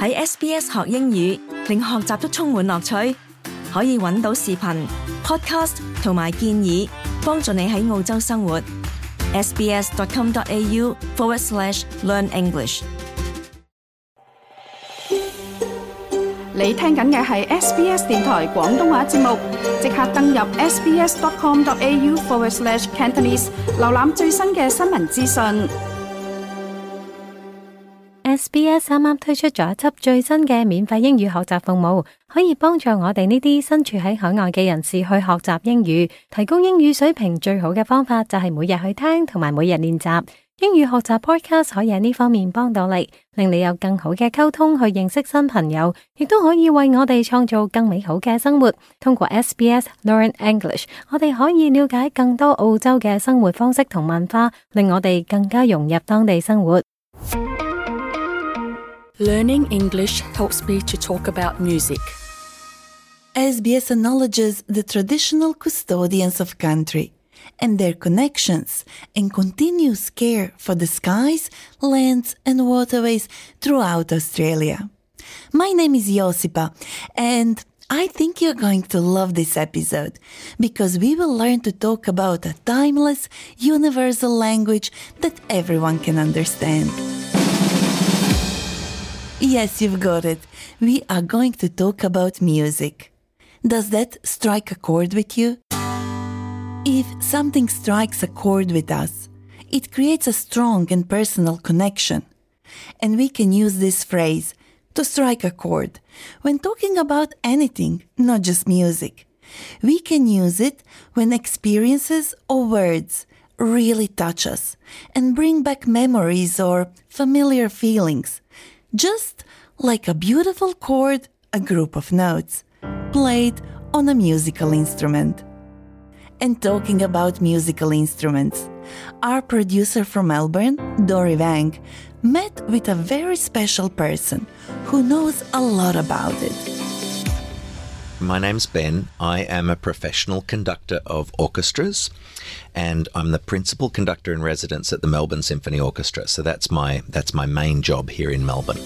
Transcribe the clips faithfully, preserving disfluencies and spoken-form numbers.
喺 S B S 學英語，令學習都充滿樂趣。可以揾到視頻、podcast 同埋建議，幫助你喺澳洲生活。sbs.com.au forward slash learn English。 你聽緊嘅係 S B S 電台廣東話節目，即刻登入 sbs.com.au forward slash Cantonese， 瀏覽最新嘅新聞資訊。 S B S 啱啱推出咗一輯最新嘅免費英語學習服務，可以幫助我哋呢啲身處喺海外嘅人士去學習英語。提高英語水平最好嘅方法就係每日去聽同埋每日練習。英語學習 podcast 可以喺呢方面幫到你，令你有更好嘅溝通去認識新朋友，亦都可以為我哋創造更美好嘅生活。通過 S B S Learn English， 我哋可以了解更多澳洲嘅生活方式同文化，令我哋更加融入當地生活。 Learning English helps me to talk about music. S B S acknowledges the traditional custodians of country and their connections and continuous care for the skies, lands and waterways throughout Australia. My name is Josipa, and I think you're going to love this episode because we will learn to talk about a timeless, universal language that everyone can understand. Yes, you've got it. We are going to talk about music. Does that strike a chord with you? If something strikes a chord with us, it creates a strong and personal connection. And we can use this phrase, to strike a chord, when talking about anything, not just music. We can use it when experiences or words really touch us and bring back memories or familiar feelings. Just like a beautiful chord, a group of notes, played on a musical instrument. And talking about musical instruments, our producer from Melbourne, Dory Wang, met with a very special person who knows a lot about it. My name's Ben. I am a professional conductor of orchestras, and I'm the principal conductor in residence at the Melbourne Symphony Orchestra. So that's my that's my main job here in Melbourne.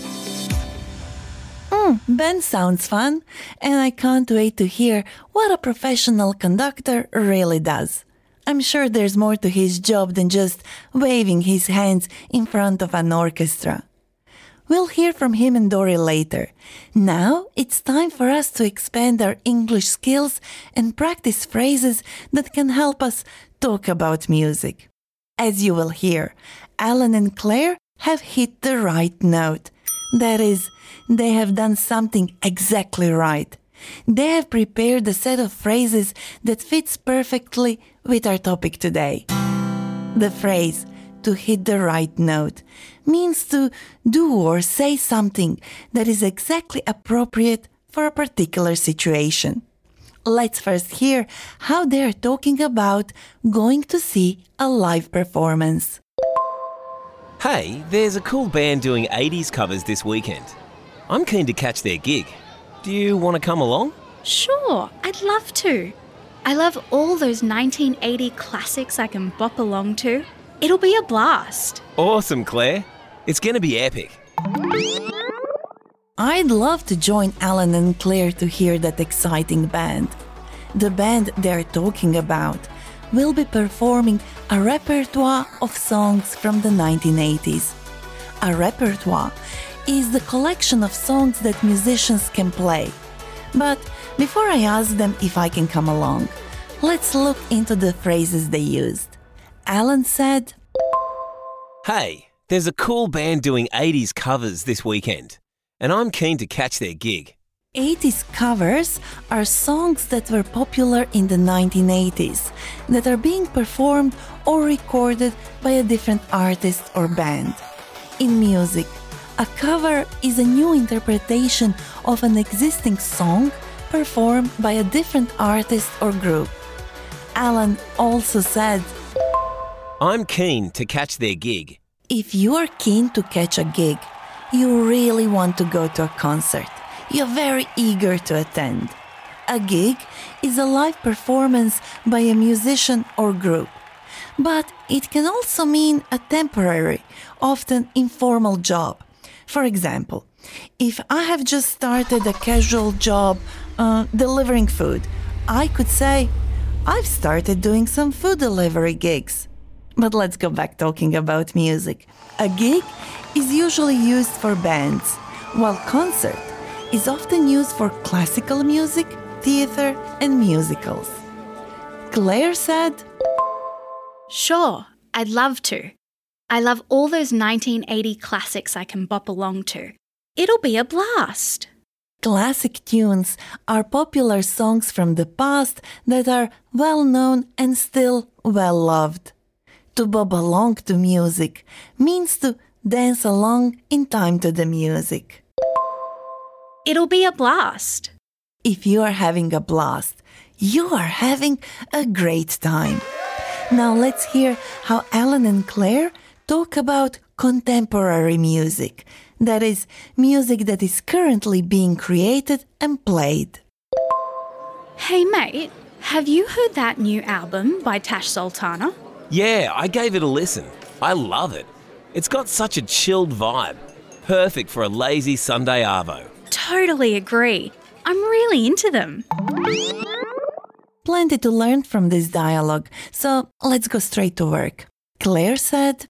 Mm, Ben sounds fun, and I can't wait to hear what a professional conductor really does. I'm sure there's more to his job than just waving his hands in front of an orchestra. We'll hear from him and Dory later. Now it's time for us to expand our English skills and practice phrases that can help us talk about music. As you will hear, Alan and Claire have hit the right note. That is, they have done something exactly right. They have prepared a set of phrases that fits perfectly with our topic today. The phrase, to hit the right note, means to do or say something that is exactly appropriate for a particular situation. Let's first hear how they are talking about going to see a live performance. Hey, there's a cool band doing eighties covers this weekend. I'm keen to catch their gig. Do you want to come along? Sure, I'd love to. I love all those nineteen eighty classics I can bop along to. It'll be a blast. Awesome, Claire. It's going to be epic. I'd love to join Alan and Claire to hear that exciting band. The band they're talking about will be performing a repertoire of songs from the nineteen eighties. A repertoire is the collection of songs that musicians can play. But before I ask them if I can come along, let's look into the phrases they used. Alan said, Hey, there's a cool band doing eighties covers this weekend, and I'm keen to catch their gig. eighties covers are songs that were popular in the nineteen eighties that are being performed or recorded by a different artist or band. In music, a cover is a new interpretation of an existing song performed by a different artist or group. Alan also said, I'm keen to catch their gig. If you are keen to catch a gig, you really want to go to a concert. You're very eager to attend. A gig is a live performance by a musician or group. But it can also mean a temporary, often informal job. For example, if I have just started a casual job uh, delivering food, I could say, I've started doing some food delivery gigs. But let's go back talking about music. A gig is usually used for bands, while concert is often used for classical music, theater, and musicals. Claire said, Sure, I'd love to. I love all those nineteen eighty classics I can bop along to. It'll be a blast. Classic tunes are popular songs from the past that are well known and still well loved. To bob along to music means to dance along in time to the music. It'll be a blast. If you are having a blast, you are having a great time. Now let's hear how Alan and Claire talk about contemporary music. That is, music that is currently being created and played. Hey mate, have you heard that new album by Tash Sultana? Yeah, I gave it a listen. I love it. It's got such a chilled vibe. Perfect for a lazy Sunday arvo. Totally agree. I'm really into them. Plenty to learn from this dialogue, so let's go straight to work. Claire said,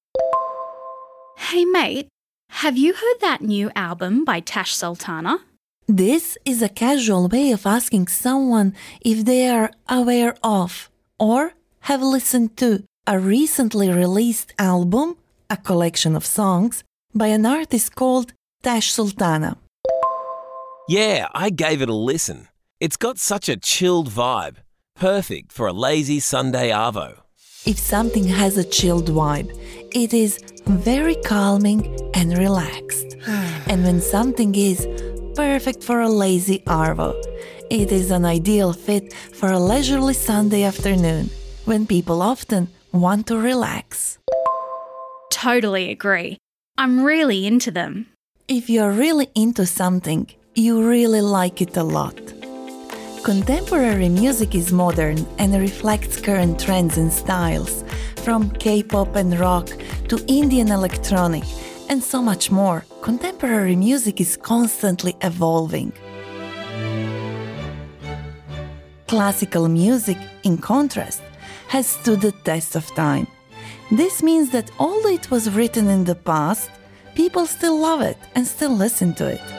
Hey mate, have you heard that new album by Tash Sultana? This is a casual way of asking someone if they are aware of or have listened to a recently released album, a collection of songs, by an artist called Tash Sultana. Yeah, I gave it a listen. It's got such a chilled vibe. Perfect for a lazy Sunday arvo. If something has a chilled vibe, it is very calming and relaxed. And when something is perfect for a lazy arvo, it is an ideal fit for a leisurely Sunday afternoon when people often want to relax. Totally agree. I'm really into them. If you're really into something, you really like it a lot. Contemporary music is modern and reflects current trends and styles, from K-pop and rock to Indian electronic, and so much more. Contemporary music is constantly evolving. Classical music, in contrast, has stood the test of time. This means that although it was written in the past, people still love it and still listen to it.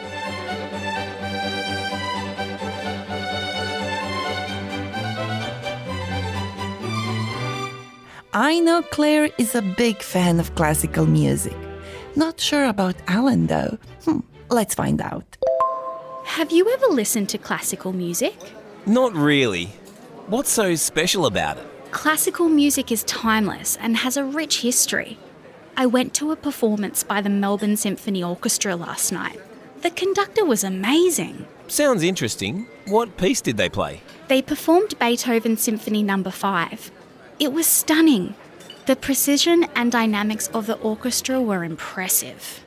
I know Claire is a big fan of classical music. Not sure about Alan though. Hmm, let's find out. Have you ever listened to classical music? Not really. What's so special about it? Classical music is timeless and has a rich history. I went to a performance by the Melbourne Symphony Orchestra last night. The conductor was amazing. Sounds interesting. What piece did they play? They performed Beethoven's Symphony Number five. It was stunning. The precision and dynamics of the orchestra were impressive.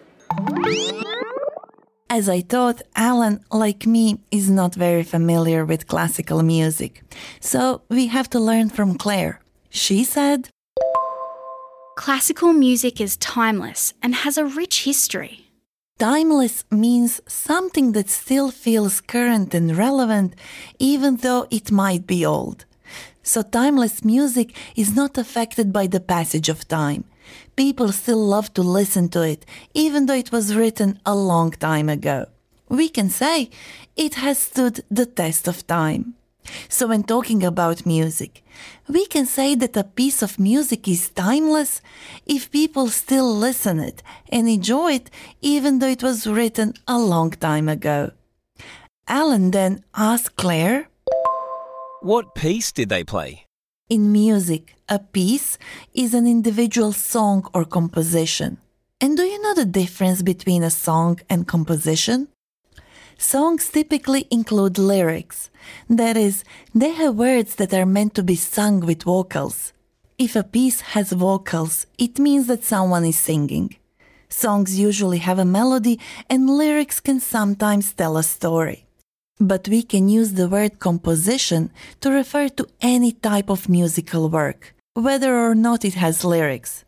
As I thought, Alan, like me, is not very familiar with classical music. So we have to learn from Claire. She said, Classical music is timeless and has a rich history. Timeless means something that still feels current and relevant, even though it might be old. So timeless music is not affected by the passage of time. People still love to listen to it, even though it was written a long time ago. We can say it has stood the test of time. So when talking about music, we can say that a piece of music is timeless if people still listen it and enjoy it, even though it was written a long time ago. Alan then asked Claire, What piece did they play? In music, a piece is an individual song or composition. And do you know the difference between a song and composition? Songs typically include lyrics. That is, they have words that are meant to be sung with vocals. If a piece has vocals, it means that someone is singing. Songs usually have a melody, and lyrics can sometimes tell a story. But we can use the word composition to refer to any type of musical work, whether or not it has lyrics.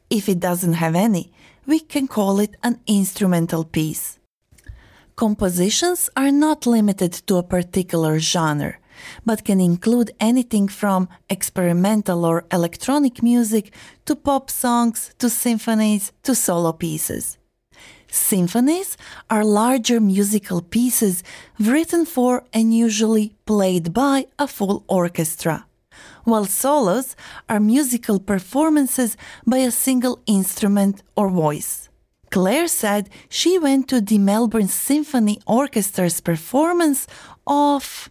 If it doesn't have any, we can call it an instrumental piece. Compositions are not limited to a particular genre, but can include anything from experimental or electronic music to pop songs to symphonies to solo pieces. Symphonies are larger musical pieces written for and usually played by a full orchestra, while solos are musical performances by a single instrument or voice. Claire said she went to the Melbourne Symphony Orchestra's performance of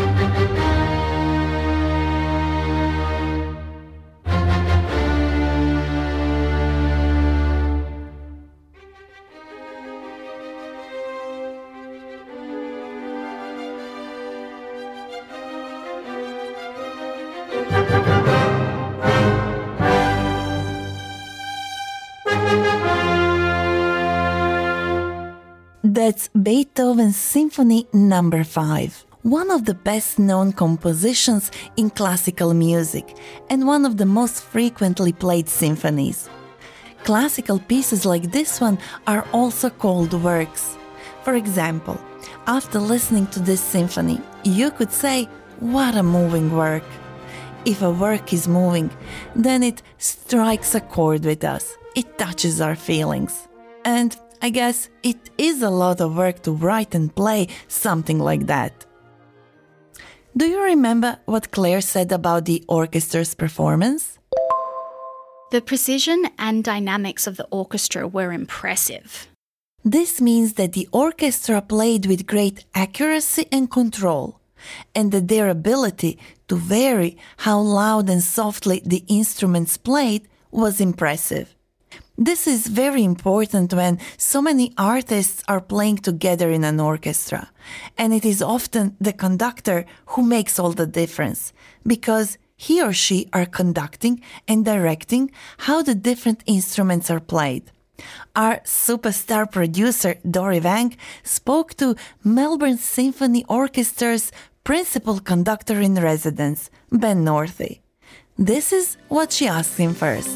That's Beethoven's Symphony number five, one of the best-known compositions in classical music and one of the most frequently played symphonies. Classical pieces like this one are also called works. For example, after listening to this symphony, you could say, "What a moving work." If a work is moving, then it strikes a chord with us. It touches our feelings. And I guess it is a lot of work to write and play something like that. Do you remember what Claire said about the orchestra's performance? The precision and dynamics of the orchestra were impressive. This means that the orchestra played with great accuracy and control, and that their ability to vary how loud and softly the instruments played was impressive. This is very important when so many artists are playing together in an orchestra, and it is often the conductor who makes all the difference, because he or she are conducting and directing how the different instruments are played. Our superstar producer Dory Wang spoke to Melbourne Symphony Orchestra's principal conductor in residence, Ben Northey. This is what she asked him first.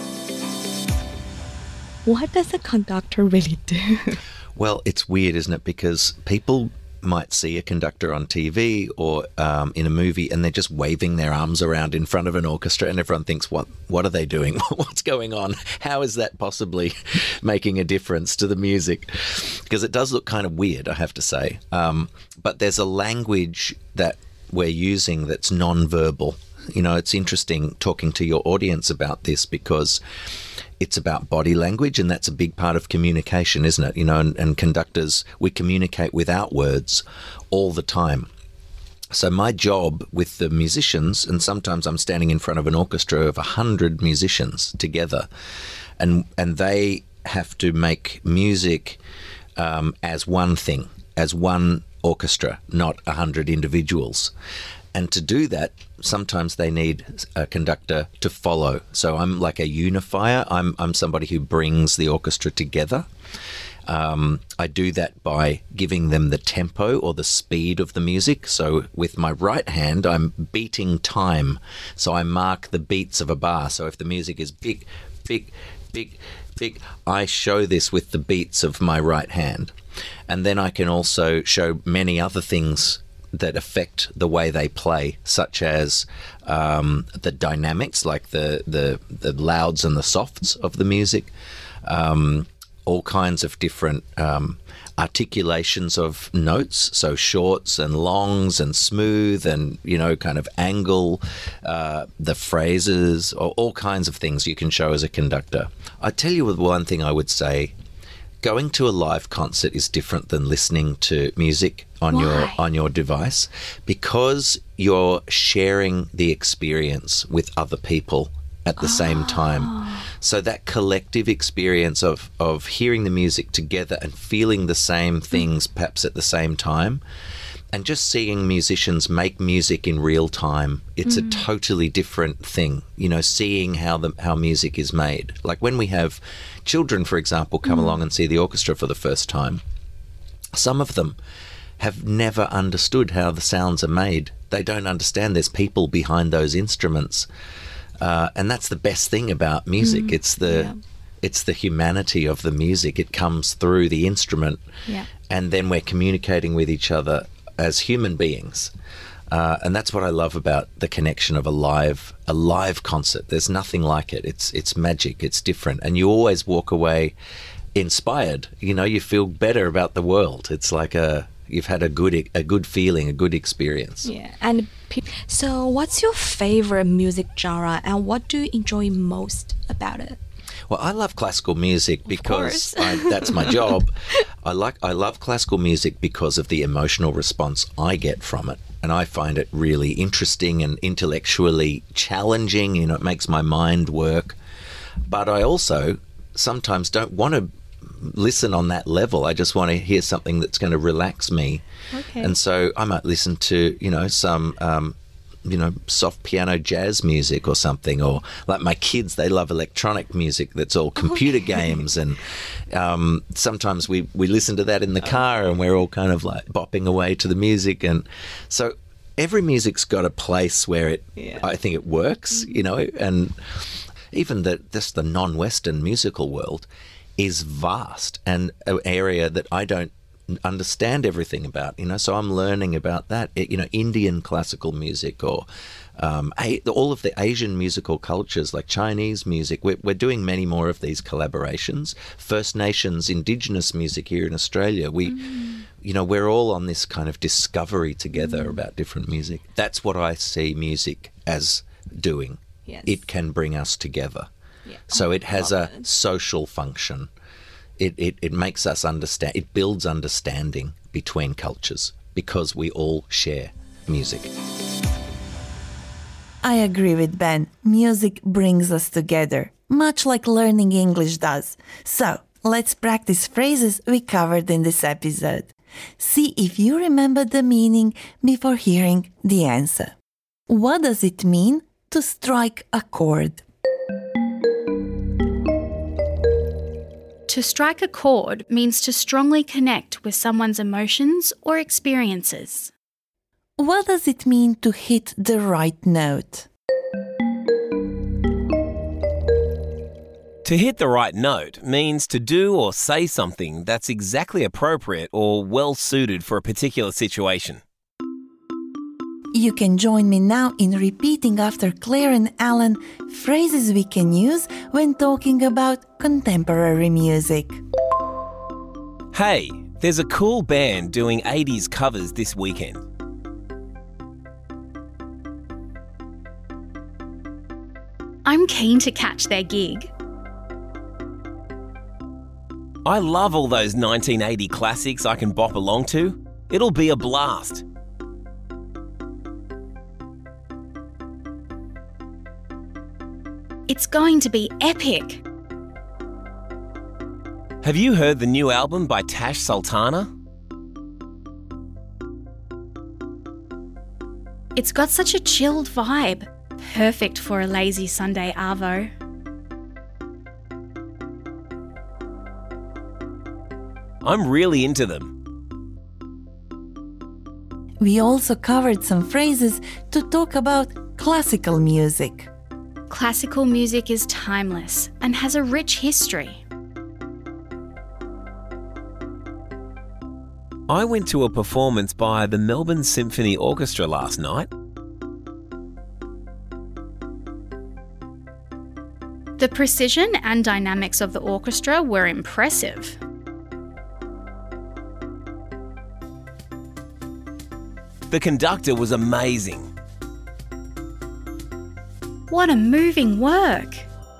What does a conductor really do? Well, it's weird, isn't it? Because people might see a conductor on T V or um, in a movie and they're just waving their arms around in front of an orchestra and everyone thinks, what what are they doing? What's going on? How is that possibly making a difference to the music? Because it does look kind of weird, I have to say. Um, but there's a language that we're using that's non-verbal. You know, it's interesting talking to your audience about this because it's about body language, and that's a big part of communication, isn't it? You know, and, and conductors, we communicate without words all the time. So my job with the musicians, and sometimes I'm standing in front of an orchestra of a hundred musicians together, and and they have to make music um, as one thing, as one orchestra, not a hundred individuals. And to do that, sometimes they need a conductor to follow. So I'm like a unifier. I'm I'm somebody who brings the orchestra together. Um, I do that by giving them the tempo or the speed of the music. So with my right hand, I'm beating time. So I mark the beats of a bar. So if the music is big, big, big, big, I show this with the beats of my right hand. And then I can also show many other things that affect the way they play, such as um, the dynamics, like the, the the louds and the softs of the music, um, all kinds of different um, articulations of notes, so shorts and longs and smooth and, you know, kind of angle, uh, the phrases, or all kinds of things you can show as a conductor. I tell you one thing I would say. Going to a live concert is different than listening to music on Why? your on your device, because you're sharing the experience with other people at the oh. same time. So that collective experience of, of hearing the music together and feeling the same things mm. perhaps at the same time, and just seeing musicians make music in real time, it's mm. a totally different thing. You know, seeing how the how music is made. Like when we have children, for example, come mm. along and see the orchestra for the first time, some of them have never understood how the sounds are made. They don't understand there's people behind those instruments. Uh, and that's the best thing about music. Mm, it's the yeah. it's the humanity of the music. It comes through the instrument, Yeah. and then we're communicating with each other as human beings. Uh, and that's what I love about the connection of a live a live concert. There's nothing like it. It's it's magic. It's different, and you always walk away inspired. You know, you feel better about the world. It's like a you've had a good a good feeling, a good experience. Yeah. And pe- so, what's your favorite music genre, and what do you enjoy most about it? Well, I love classical music because course. I, that's my job. I like I love classical music because of the emotional response I get from it, and I find it really interesting and intellectually challenging. You know, it makes my mind work. But I also sometimes don't want to listen on that level. I just want to hear something that's going to relax me. Okay. And so I might listen to, you know, some um, you know, soft piano jazz music or something, or like my kids, they love electronic music that's all computer Okay. games, and um, sometimes we, we listen to that in the car and we're all kind of like bopping away to the music. And so every music's got a place where it, Yeah. I think it works, you know, and even the, this, the non-Western musical world is vast and an area that I don't understand everything about, you know, so I'm learning about that. It, you know, Indian classical music, or um, a, all of the Asian musical cultures, like Chinese music. We're, we're doing many more of these collaborations. First Nations, Indigenous music here in Australia. We, mm. you know, we're all on this kind of discovery together mm. about different music. That's what I see music as doing. Yes. It can bring us together. Yeah. So it has Love a it. social function. It, it, it makes us understand, it builds understanding between cultures because we all share music. I agree with Ben. Music brings us together, much like learning English does. So, let's practice phrases we covered in this episode. See if you remember the meaning before hearing the answer. What does it mean to strike a chord? To strike a chord means to strongly connect with someone's emotions or experiences. What does it mean to hit the right note? To hit the right note means to do or say something that's exactly appropriate or well suited for a particular situation. You can join me now in repeating after Claire and Alan phrases we can use when talking about contemporary music. Hey, there's a cool band doing eighties covers this weekend. I'm keen to catch their gig. I love all those nineteen eighty classics I can bop along to. It'll be a blast. It's going to be epic. Have you heard the new album by Tash Sultana? It's got such a chilled vibe. Perfect for a lazy Sunday arvo. I'm really into them. We also covered some phrases to talk about classical music. Classical music is timeless and has a rich history. I went to a performance by the Melbourne Symphony Orchestra last night. The precision and dynamics of the orchestra were impressive. The conductor was amazing. What a moving work!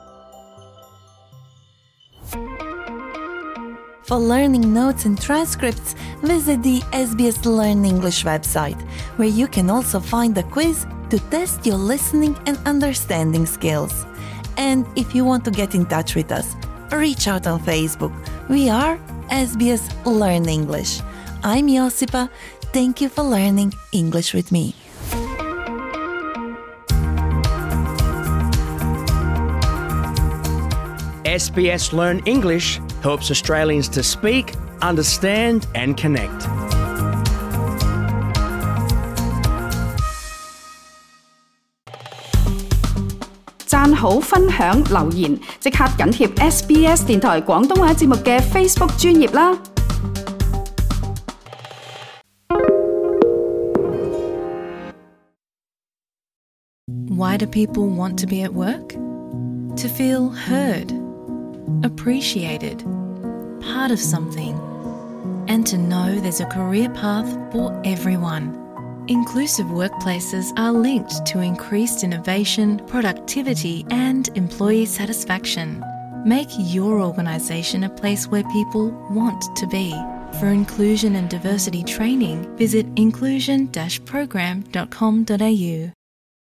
For learning notes and transcripts, visit the S B S Learn English website, where you can also find a quiz to test your listening and understanding skills. And if you want to get in touch with us, reach out on Facebook. We are S B S Learn English. I'm Josipa. Thank you for learning English with me. S B S Learn English helps Australians to speak, understand and connect. 好、分享、留言，即刻緊貼 S B S 電台廣東話節目嘅 Facebook 專頁啦。 Why do people want to be at work? To feel heard, appreciated, part of something, and to know there's a career path for everyone. Inclusive workplaces are linked to increased innovation, productivity, and employee satisfaction. Make your organisation a place where people want to be. For inclusion and diversity training, visit inclusion dash program dot com dot a u.